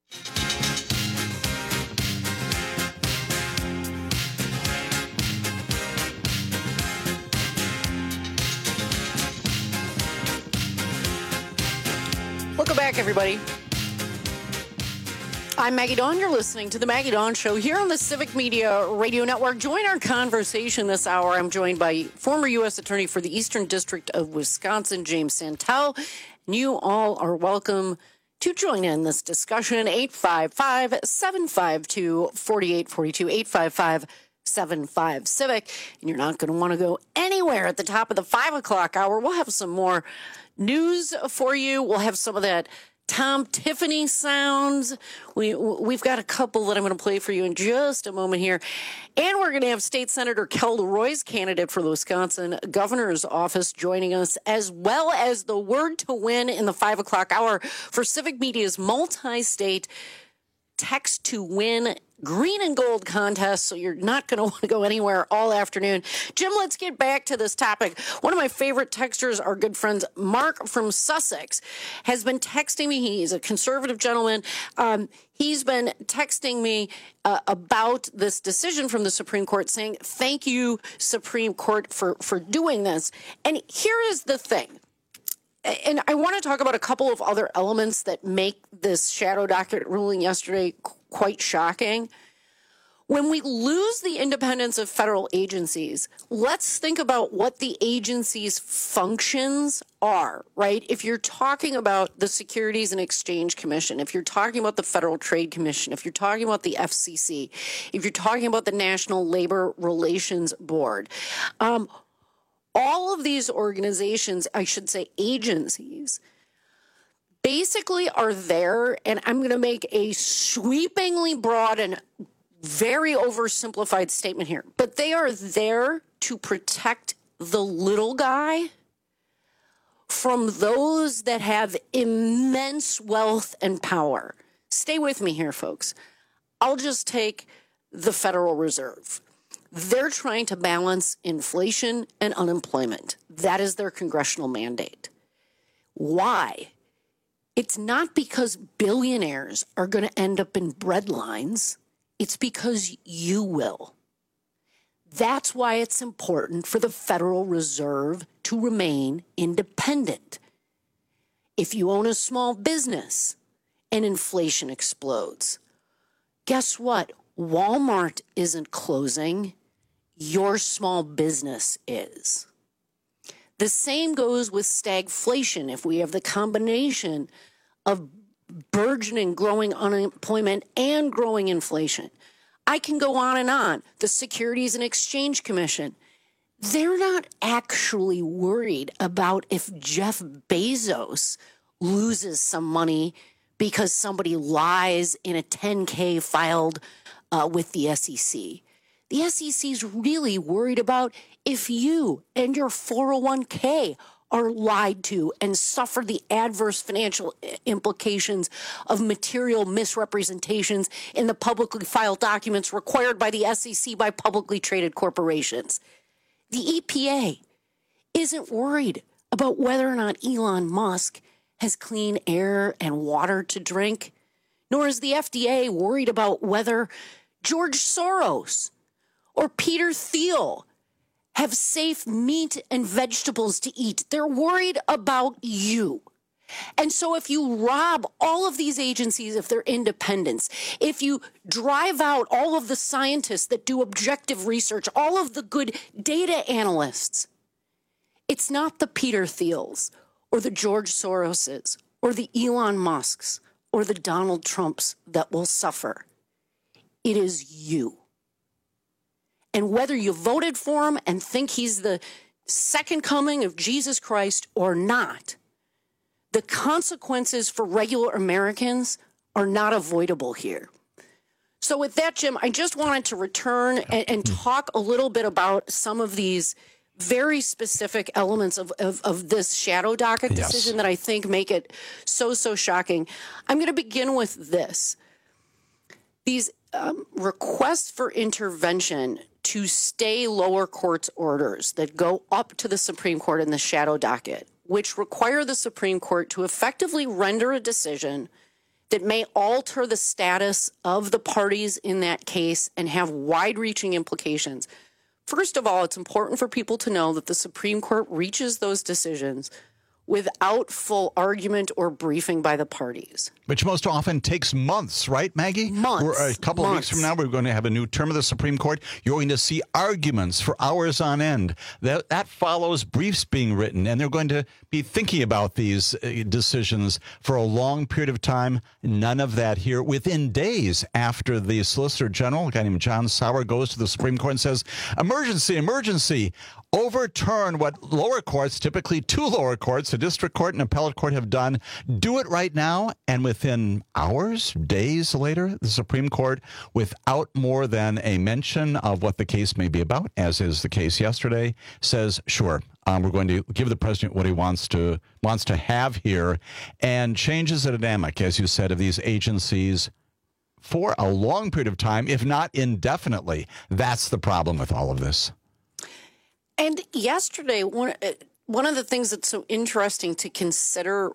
Welcome back, everybody. I'm Maggie Dawn. You're listening to The Maggie Dawn Show here on the Civic Media Radio Network. Join our conversation this hour. I'm joined by former U.S. Attorney for the Eastern District of Wisconsin, James Santel. And you all are welcome to join in this discussion. 855-752-4842, 855-75-CIVIC. And you're not going to want to go anywhere at the top of the 5 o'clock hour. We'll have some more news for you. We'll have some of that Tom Tiffany sounds. We've got a couple that I'm going to play for you in just a moment here. And we're going to have State Senator Kel DeRoy's candidate for the Wisconsin Governor's Office joining us, as well as the word to win in the 5 o'clock hour for Civic Media's multi-state text to win green and gold contest, so you're not going to want to go anywhere all afternoon. Jim, let's get back to this topic. One of my favorite texters, our good friend Mark from Sussex, has been texting me. He's a conservative gentleman. He's been texting me about this decision from the Supreme Court, saying, thank you, Supreme Court, for doing this. And here is the thing. And I want to talk about a couple of other elements that make this shadow docket ruling yesterday quite shocking. When we lose the independence of federal agencies, let's think about what the agency's functions are, right? If you're talking about the Securities and Exchange Commission, if you're talking about the Federal Trade Commission, if you're talking about the FCC, if you're talking about the National Labor Relations Board, all of these organizations, I should say agencies, basically are there, and I'm going to make a sweepingly broad and very oversimplified statement here, but they are there to protect the little guy from those that have immense wealth and power. Stay with me here, folks. I'll just take the Federal Reserve. They're trying to balance inflation and unemployment. That is their congressional mandate. Why? It's not because billionaires are going to end up in bread lines. It's because you will. That's why it's important for the Federal Reserve to remain independent. If you own a small business and inflation explodes, guess what? Walmart isn't closing. Your small business is. The same goes with stagflation. If we have the combination of burgeoning, growing unemployment and growing inflation, I can go on and on. The Securities and Exchange Commission, they're not actually worried about if Jeff Bezos loses some money because somebody lies in a 10K filed with the SEC. The SEC is really worried about if you and your 401k are lied to and suffer the adverse financial implications of material misrepresentations in the publicly filed documents required by the SEC by publicly traded corporations. The EPA isn't worried about whether or not Elon Musk has clean air and water to drink, nor is the FDA worried about whether George Soros or Peter Thiel have safe meat and vegetables to eat. They're worried about you. And so if you rob all of these agencies of their independence, if you drive out all of the scientists that do objective research, all of the good data analysts, it's not the Peter Thiels or the George Soroses or the Elon Musks or the Donald Trumps that will suffer. It is you. And whether you voted for him and think he's the second coming of Jesus Christ or not, the consequences for regular Americans are not avoidable here. So with that, Jim, I just wanted to return and talk a little bit about some of these very specific elements of this shadow docket decision that I think make it so shocking. I'm going to begin with this. These requests for intervention to stay lower courts' orders that go up to the Supreme Court in the shadow docket, which require the Supreme Court to effectively render a decision that may alter the status of the parties in that case and have wide-reaching implications. First of all, it's important for people to know that the Supreme Court reaches those decisions without full argument or briefing by the parties. Which most often takes months, right, Maggie? Months. A couple of weeks from now, we're going to have a new term of the Supreme Court. You're going to see arguments for hours on end. That follows briefs being written, and they're going to be thinking about these decisions for a long period of time. None of that here. Within days after the Solicitor General, a guy named John Sauer, goes to the Supreme Court and says, emergency, emergency, overturn what lower courts, typically two lower courts, the district court and appellate court, have done. Do it right now. And within hours, days later, the Supreme Court, without more than a mention of what the case may be about, as is the case yesterday, says, sure, we're going to give the president what he wants to have here, and changes the dynamic, as you said, of these agencies for a long period of time, if not indefinitely. That's the problem with all of this. And yesterday, one of the things that's so interesting to consider,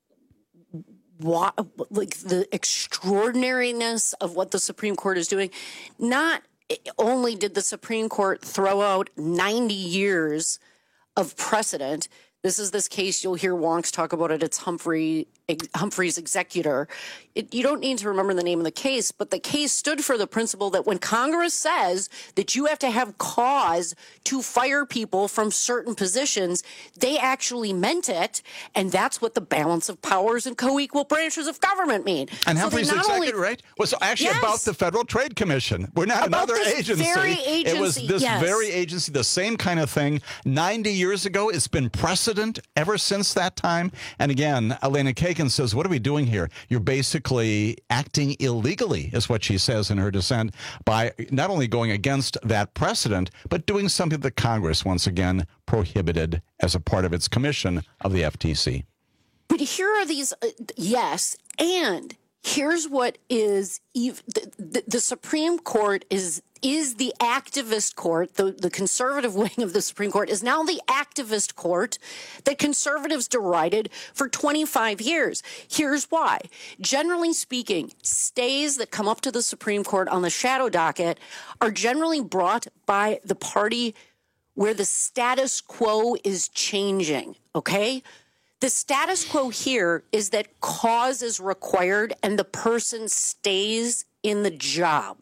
the extraordinariness of what the Supreme Court is doing. Not only did the Supreme Court throw out 90 years of precedent. This is this case, you'll hear wonks talk about it. It's Humphrey's Executor. You don't need to remember the name of the case, but the case stood for the principle that when Congress says that you have to have cause to fire people from certain positions, they actually meant it, and that's what the balance of powers and co-equal branches of government mean. And Humphrey's Executor, right, was actually about the Federal Trade Commission. We're not about another agency. It was this yes. very agency, the same kind of thing. 90 years ago, it's been precedent ever since that time. And again, Elena Kagan says, what are we doing here? You're basically acting illegally, is what she says in her dissent, by not only going against that precedent, but doing something that Congress once again prohibited as a part of its commission of the FTC. But here are these, yes, and here's what is, the Supreme Court is the activist court. The conservative wing of the Supreme Court is now the activist court that conservatives derided for 25 years. Here's why. Generally speaking, stays that come up to the Supreme Court on the shadow docket are generally brought by the party where the status quo is changing, okay? The status quo here is that cause is required and the person stays in the job.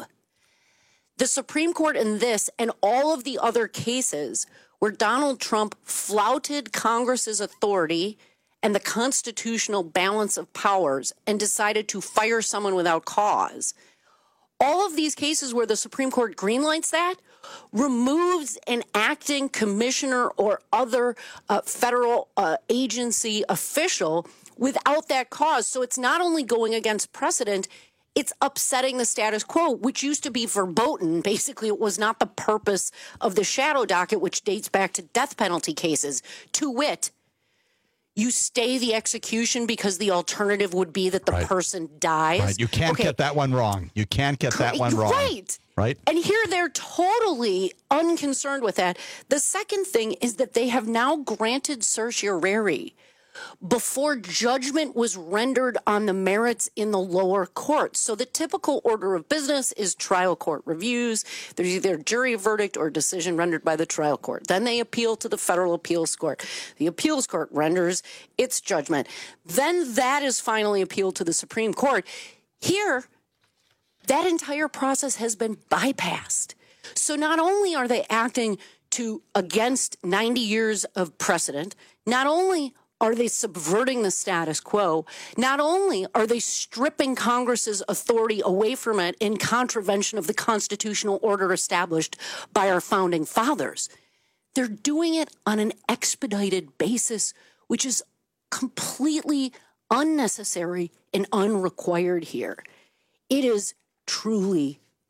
The Supreme Court in this and all of the other cases where Donald Trump flouted Congress's authority and the constitutional balance of powers and decided to fire someone without cause, all of these cases where the Supreme Court greenlights that, removes an acting commissioner or other federal agency official without that cause. So it's not only going against precedent, it's upsetting the status quo, which used to be verboten. Basically, it was not the purpose of the shadow docket, which dates back to death penalty cases. To wit, you stay the execution because the alternative would be that the person dies. Right. You can't get that one wrong. You can't get that one wrong. Right. And here they're totally unconcerned with that. The second thing is that they have now granted certiorari before judgment was rendered on the merits in the lower court. So the typical order of business is trial court reviews. There's either a jury verdict or decision rendered by the trial court. Then they appeal to the federal appeals court. The appeals court renders its judgment. Then that is finally appealed to the Supreme Court. Here, that entire process has been bypassed. So not only are they acting against 90 years of precedent, not only are they subverting the status quo? Not only are they stripping Congress's authority away from it in contravention of the constitutional order established by our founding fathers, they're doing it on an expedited basis, which is completely unnecessary and unrequired here. It is truly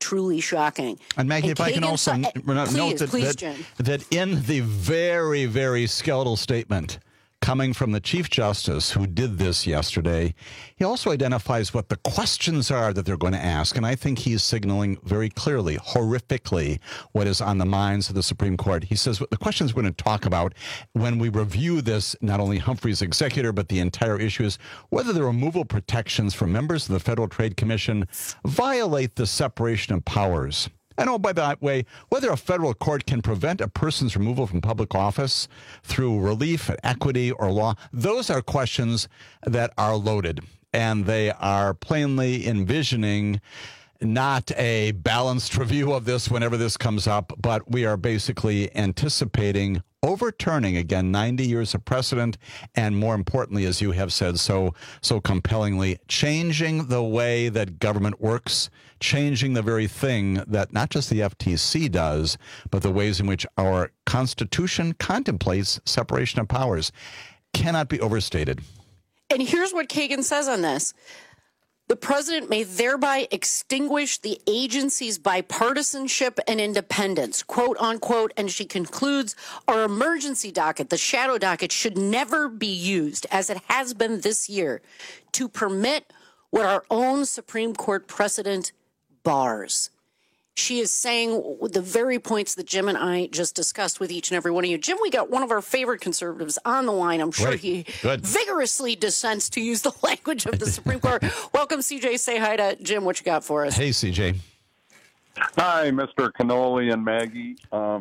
truly shocking. And Maggie, if I can also note please, Jim. that in the very, very skeletal statement coming from the Chief Justice who did this yesterday, he also identifies what the questions are that they're going to ask. And I think he's signaling very clearly, horrifically, what is on the minds of the Supreme Court. He says what the questions we're going to talk about when we review this, not only Humphrey's executor, but the entire issue is whether the removal protections for members of the Federal Trade Commission violate the separation of powers. And oh, by that way, whether a federal court can prevent a person's removal from public office through relief, equity, or law, those are questions that are loaded. And they are plainly envisioning not a balanced review of this whenever this comes up, but we are basically anticipating overturning, again, 90 years of precedent, and more importantly, as you have said so compellingly, changing the way that government works, changing the very thing that not just the FTC does, but the ways in which our Constitution contemplates separation of powers cannot be overstated. And here's what Kagan says on this. The president may thereby extinguish the agency's bipartisanship and independence, quote unquote. And she concludes, our emergency docket, the shadow docket, should never be used, as it has been this year, to permit what our own Supreme Court precedent bars. She is saying the very points that Jim and I just discussed with each and every one of you. Jim, we got one of our favorite conservatives on the line. I'm sure he vigorously dissents, to use the language of the Supreme Court. Welcome, CJ. Say hi to Jim. What you got for us? Hey, CJ. Hi, Mr. Cannoli and Maggie.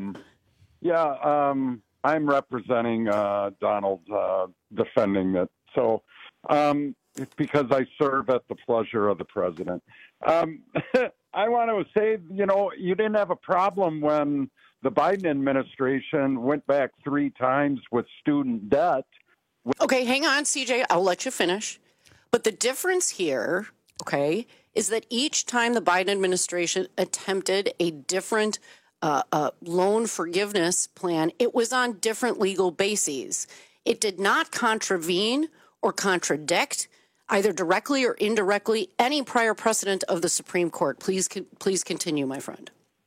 I'm representing Donald defending it. So it's because I serve at the pleasure of the president. I want to say, you didn't have a problem when the Biden administration went back 3 times with student debt. Okay, hang on, CJ. I'll let you finish. But the difference here, okay, is that each time the Biden administration attempted a different loan forgiveness plan, it was on different legal bases. It did not contravene or contradict, either directly or indirectly, any prior precedent of the Supreme Court. Please continue, my friend.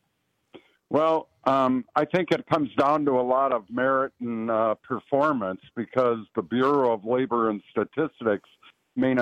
Well, I think it comes down to a lot of merit and performance, because the Bureau of Labor and Statistics made a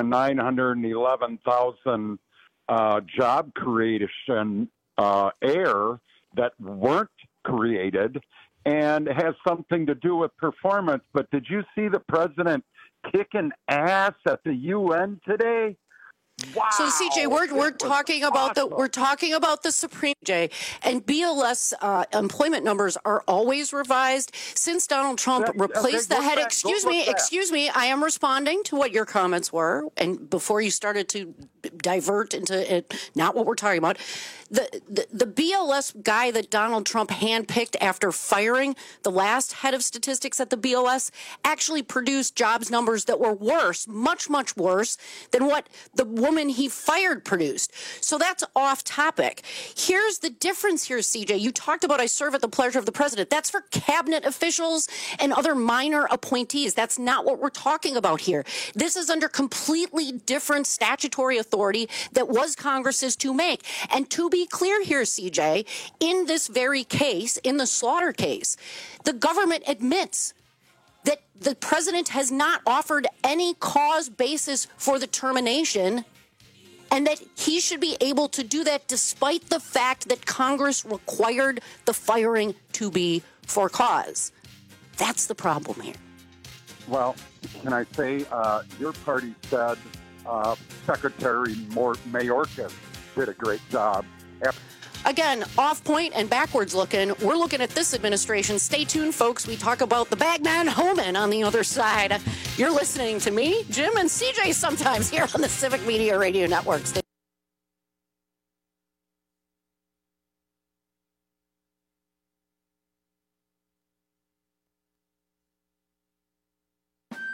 911,000 job creation error that weren't created, and has something to do with performance. But did you see the president kicking ass at the UN today? Wow. So CJ, we're talking about the Supreme J, and BLS employment numbers are always revised since Donald Trump replaced the head. Excuse me. I am responding to what your comments were, and before you started to divert into not what we're talking about. The BLS guy that Donald Trump handpicked after firing the last head of statistics at the BLS actually produced jobs numbers that were worse, much, much worse than what the woman he fired produced. So that's off topic. Here's the difference here, CJ. You talked about I serve at the pleasure of the president. That's for cabinet officials and other minor appointees. That's not what we're talking about here. This is under completely different statutory authority that was Congress's to make. And to be clear here, CJ, in this very case, in the Slaughter case, the government admits that the president has not offered any cause basis for the termination, and that he should be able to do that despite the fact that Congress required the firing to be for cause. That's the problem here. Well, can I say your party said Secretary Mayorkas did a great job. Again, off point and backwards looking. We're looking at this administration. Stay tuned, folks. We talk about the Bagman Homan on the other side. You're listening to me, Jim, and CJ sometimes here on the Civic Media Radio Network.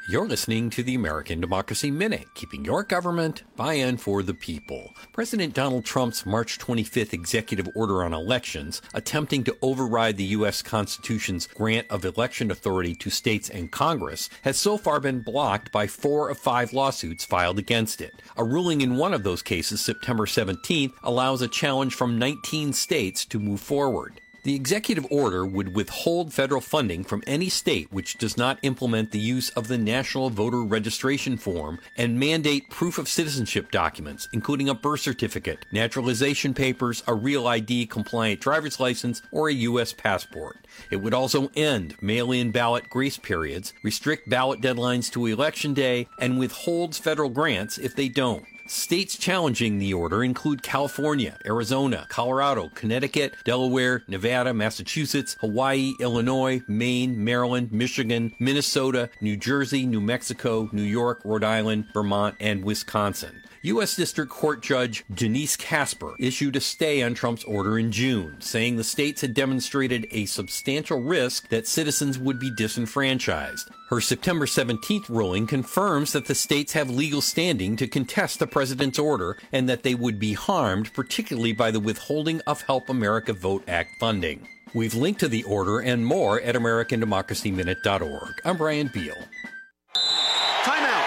You're listening to the American Democracy Minute, keeping your government by and for the people. President Donald Trump's March 25th executive order on elections, attempting to override the U.S. Constitution's grant of election authority to states and Congress, has so far been blocked by 4 of 5 lawsuits filed against it. A ruling in one of those cases, September 17th, allows a challenge from 19 states to move forward. The executive order would withhold federal funding from any state which does not implement the use of the National Voter Registration Form and mandate proof of citizenship documents, including a birth certificate, naturalization papers, a Real ID compliant driver's license, or a U.S. passport. It would also end mail-in ballot grace periods, restrict ballot deadlines to Election Day, and withholds federal grants if they don't. States challenging the order include California, Arizona, Colorado, Connecticut, Delaware, Nevada, Massachusetts, Hawaii, Illinois, Maine, Maryland, Michigan, Minnesota, New Jersey, New Mexico, New York, Rhode Island, Vermont, and Wisconsin. U.S. District Court Judge Janice Casper issued a stay on Trump's order in June, saying the states had demonstrated a substantial risk that citizens would be disenfranchised. Her September 17th ruling confirms that the states have legal standing to contest the president's order and that they would be harmed, particularly by the withholding of Help America Vote Act funding. We've linked to the order and more at AmericanDemocracyMinute.org. I'm Brian Beal. Timeout.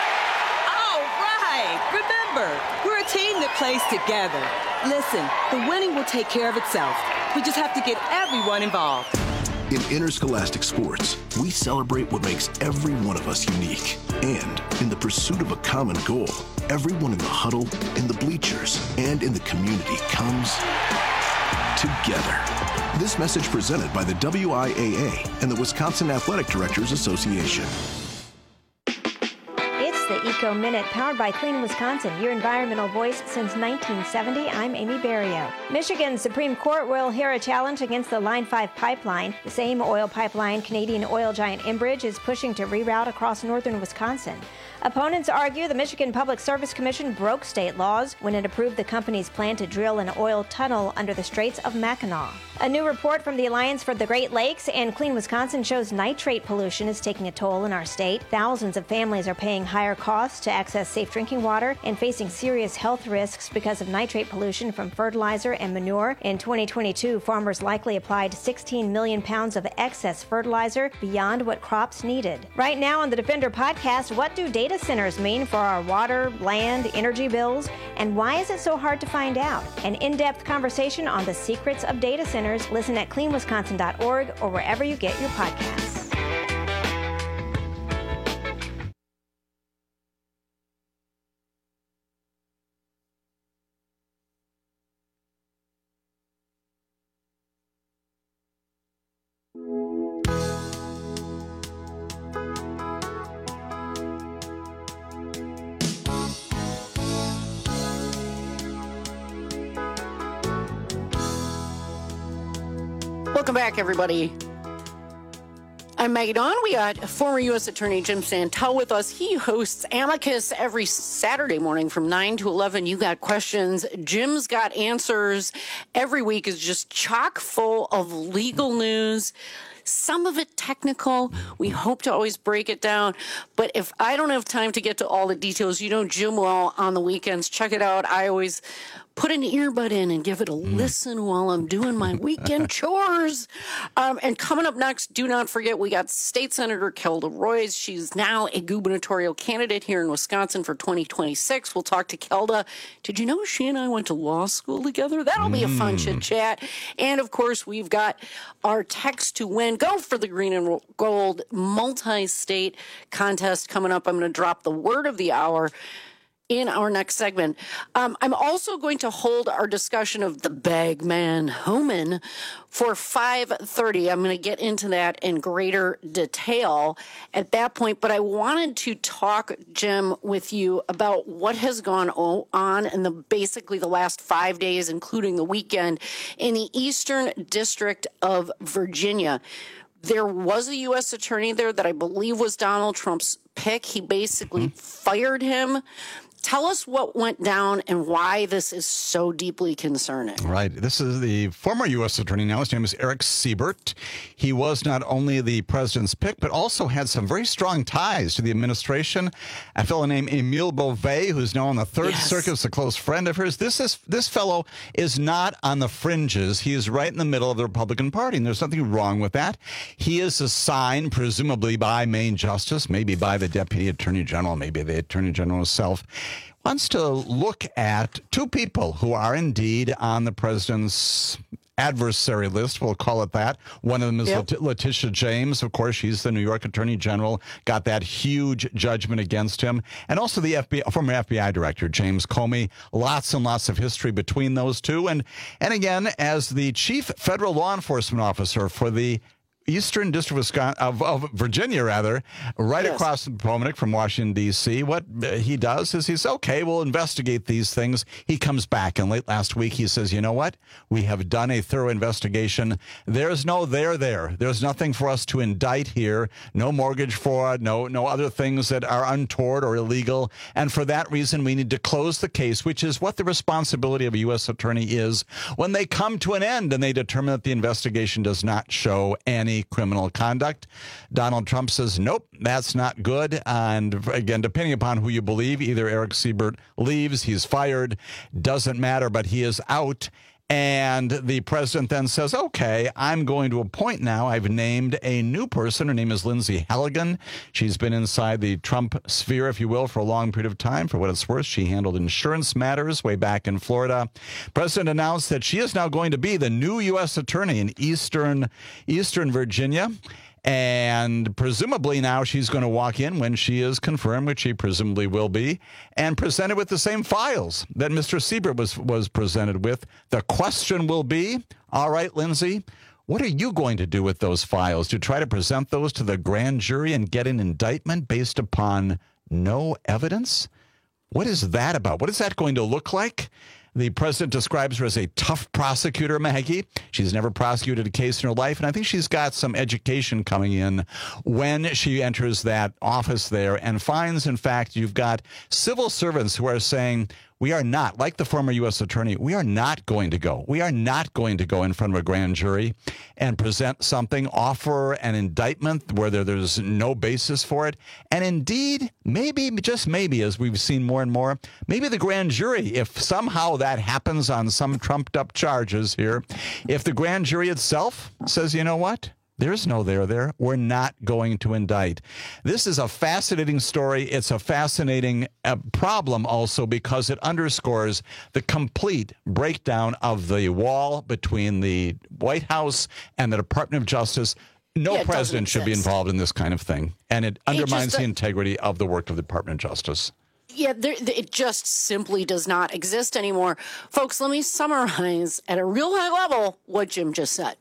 We're a team that plays together. Listen, the winning will take care of itself. We just have to get everyone involved. In interscholastic sports, we celebrate what makes every one of us unique. And in the pursuit of a common goal, everyone in the huddle, in the bleachers, and in the community comes together. This message presented by the WIAA and the Wisconsin Athletic Directors Association. The Eco Minute, powered by Clean Wisconsin, your environmental voice since 1970. I'm Amy Berrio. Michigan's Supreme Court will hear a challenge against the Line 5 pipeline. The same oil pipeline Canadian oil giant Enbridge is pushing to reroute across northern Wisconsin. Opponents argue the Michigan Public Service Commission broke state laws when it approved the company's plan to drill an oil tunnel under the Straits of Mackinac. A new report from the Alliance for the Great Lakes and Clean Wisconsin shows nitrate pollution is taking a toll in our state. Thousands of families are paying higher costs to access safe drinking water and facing serious health risks because of nitrate pollution from fertilizer and manure. In 2022, farmers likely applied 16 million pounds of excess fertilizer beyond what crops needed. Right now on the Defender podcast, what do data centers mean for our water, land, energy bills, and why is it so hard to find out? An in-depth conversation on the secrets of data centers. Listen at cleanwisconsin.org or wherever you get your podcasts. Welcome back, everybody. I'm Maggie Dawn. We got former U.S. Attorney Jim Santel with us. He hosts Amicus every Saturday morning from 9 to 11. You got questions. Jim's got answers. Every week is just chock full of legal news. Some of it technical. We hope to always break it down. But if I don't have time to get to all the details, you know Jim well on the weekends. Check it out. I always put an earbud in and give it a listen while I'm doing my weekend chores. And coming up next, do not forget, we got State Senator Kelda Roys. She's now a gubernatorial candidate here in Wisconsin for 2026. We'll talk to Kelda. Did you know she and I went to law school together? That'll be a fun chit-chat. And, of course, we've got our text to win. Go for the green and gold multi-state contest coming up. I'm going to drop the word of the hour in our next segment. I'm also going to hold our discussion of the Bagman Homan for 5:30. I'm going to get into that in greater detail at that point, but I wanted to talk, Jim, with you about what has gone on in basically the last 5 days, including the weekend, in the Eastern District of Virginia. There was a U.S. attorney there that I believe was Donald Trump's pick. He basically fired him. Tell us what went down and why this is so deeply concerning. Right. This is the former U.S. Attorney now. His name is Eric Siebert. He was not only the president's pick, but also had some very strong ties to the administration. A fellow named Emile Beauvais, who's now on the Third Circuit, is a close friend of hers. This fellow is not on the fringes. He is right in the middle of the Republican Party, and there's nothing wrong with that. He is assigned, presumably by Main Justice, maybe by the Deputy Attorney General, maybe the Attorney General himself, wants to look at two people who are indeed on the president's adversary list, we'll call it that. One of them is Letitia James. Of course, she's the New York Attorney General, got that huge judgment against him. And also the former FBI Director, James Comey. Lots and lots of history between those two. And again, as the chief federal law enforcement officer for the Eastern District of Virginia, right across the Potomac from Washington, D.C. What he does is he says, okay, we'll investigate these things. He comes back, and late last week he says, you know what? We have done a thorough investigation. There's no there there. There's nothing for us to indict here. No mortgage fraud, no other things that are untoward or illegal. And for that reason, we need to close the case, which is what the responsibility of a U.S. attorney is when they come to an end and they determine that the investigation does not show any criminal conduct. Donald Trump says, nope, that's not good. And again, depending upon who you believe, either Eric Siebert leaves, he's fired, doesn't matter, but he is out. And the president then says, okay, I'm going to appoint now. I've named a new person. Her name is Lindsay Halligan. She's been inside the Trump sphere, if you will, for a long period of time. For what it's worth, she handled insurance matters way back in Florida. President announced that she is now going to be the new U.S. attorney in Eastern Virginia. And presumably now she's going to walk in when she is confirmed, which she presumably will be, and presented with the same files that Mr. Siebert was presented with. The question will be, all right, Lindsay, what are you going to do with those files? To try to present those to the grand jury and get an indictment based upon no evidence? What is that about? What is that going to look like? The president describes her as a tough prosecutor, Maggie. She's never prosecuted a case in her life, and I think she's got some education coming in when she enters that office there and finds, in fact, you've got civil servants who are saying, we are not, like the former U.S. attorney, we are not going to go. We are not going to go in front of a grand jury and present something, offer an indictment where there's no basis for it. And indeed, maybe, just maybe, as we've seen more and more, maybe the grand jury, if somehow that happens on some trumped up charges here, if the grand jury itself says, you know what? There's no there. We're not going to indict. This is a fascinating story. It's a fascinating problem also because it underscores the complete breakdown of the wall between the White House and the Department of Justice. No president should be involved in this kind of thing. And it undermines the integrity of the work of the Department of Justice. Yeah, it just simply does not exist anymore. Folks, let me summarize at a real high level what Jim just said.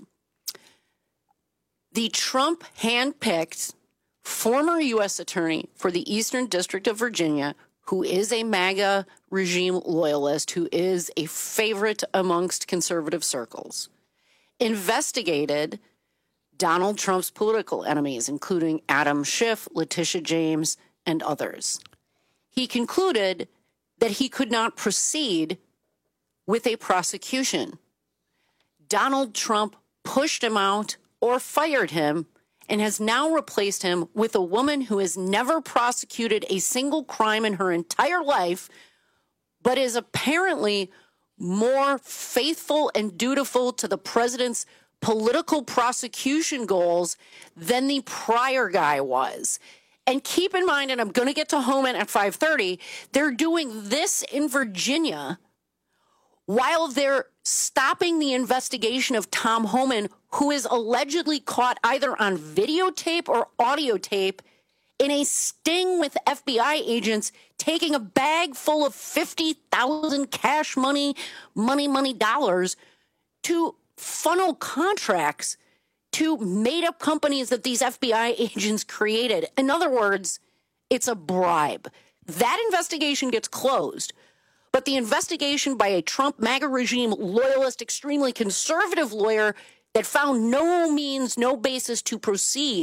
The Trump handpicked former U.S. attorney for the Eastern District of Virginia, who is a MAGA regime loyalist, who is a favorite amongst conservative circles, investigated Donald Trump's political enemies, including Adam Schiff, Letitia James, and others. He concluded that he could not proceed with a prosecution. Donald Trump pushed him out or fired him and has now replaced him with a woman who has never prosecuted a single crime in her entire life, but is apparently more faithful and dutiful to the president's political prosecution goals than the prior guy was. And keep in mind, and I'm going to get to Homan at 5:30, they're doing this in Virginia while they're stopping the investigation of Tom Homan, who is allegedly caught either on videotape or audio tape in a sting with FBI agents taking a bag full of 50,000 cash money dollars to funnel contracts to made-up companies that these FBI agents created. In other words, it's a bribe. That investigation gets closed. But the investigation by a Trump MAGA regime loyalist, extremely conservative lawyer that found no basis to proceed,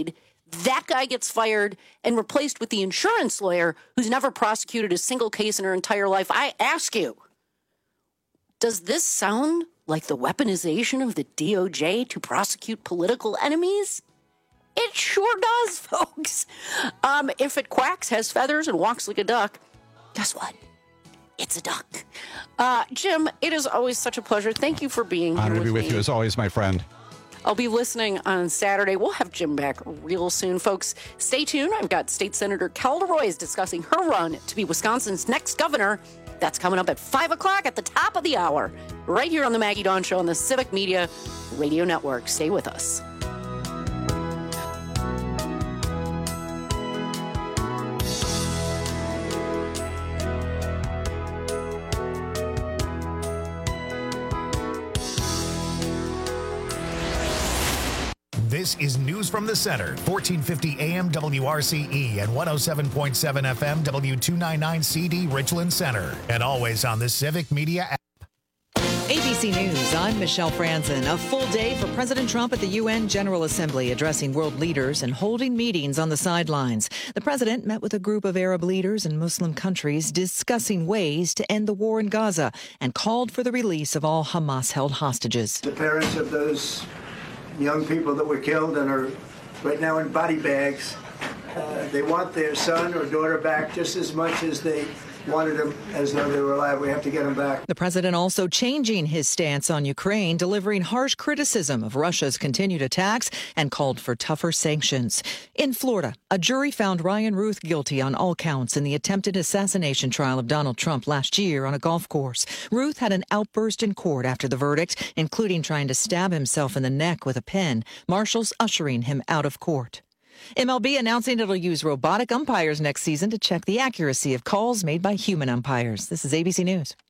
that guy gets fired and replaced with the insurance lawyer who's never prosecuted a single case in her entire life. I ask you, does this sound like the weaponization of the DOJ to prosecute political enemies? It sure does, folks. If it quacks, has feathers, and walks like a duck, guess what? It's a duck. Jim, it is always such a pleasure. Thank you for being here. Honored to be with me. you as always, my friend. I'll be listening on Saturday. We'll have Jim back real soon, folks. Stay tuned. I've got State Senator Kel DeRoy discussing her run to be Wisconsin's next governor. That's coming up at 5 o'clock at the top of the hour, right here on the Maggie Dawn Show on the Civic Media Radio Network. Stay with us. This is News from the Center, 1450 AM WRCE and 107.7 FM W299CD Richland Center, and always on the Civic Media app. ABC News, I'm Michelle Franzen. A full day for President Trump at the UN General Assembly, addressing world leaders and holding meetings on the sidelines. The president met with a group of Arab leaders in Muslim countries discussing ways to end the war in Gaza and called for the release of all Hamas-held hostages. The parents of those young people that were killed and are right now in body bags, they want their son or daughter back just as much as they wanted them as though they were alive. We have to get them back. The president also changing his stance on Ukraine, delivering harsh criticism of Russia's continued attacks and called for tougher sanctions. In Florida, a jury found Ryan Ruth guilty on all counts in the attempted assassination trial of Donald Trump last year on a golf course. Ruth had an outburst in court after the verdict, including trying to stab himself in the neck with a pen, marshals ushering him out of court. MLB announcing it'll use robotic umpires next season to check the accuracy of calls made by human umpires. This is ABC News.